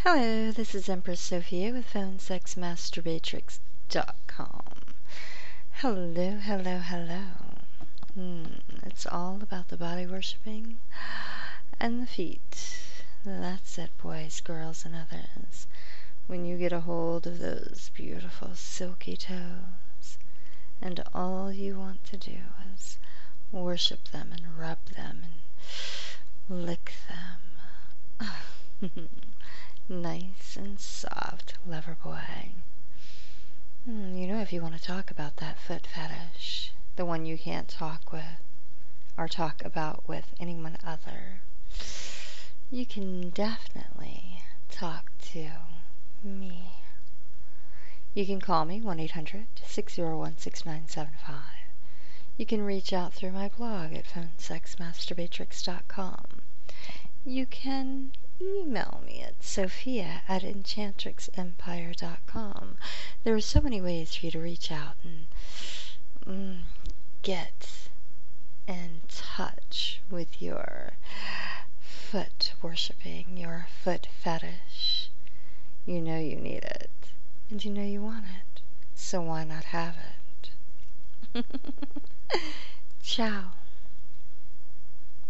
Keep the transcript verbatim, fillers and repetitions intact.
Hello, this is Empress Sophia with phone sex masturbatrix dot com. Hello, hello, hello. Hmm, it's all about the body worshipping and the feet. That's it, boys, girls, and others. When you get a hold of those beautiful silky toes, and all you want to do is worship them and rub them and lick them. Nice and soft, lover boy. Hmm, you know, if you want to talk about that foot fetish, the one you can't talk with or talk about with anyone other, you can definitely talk to me. You can call me one eight hundred, six oh one, six nine seven five. You can reach out through my blog at phone sex masturbatrix dot com. You can email me at sophia at enchantrix empire dot com. There are so many ways for you to reach out and mm, get in touch with your foot worshipping, your foot fetish. You know you need it, and you know you want it, so why not have it? Ciao.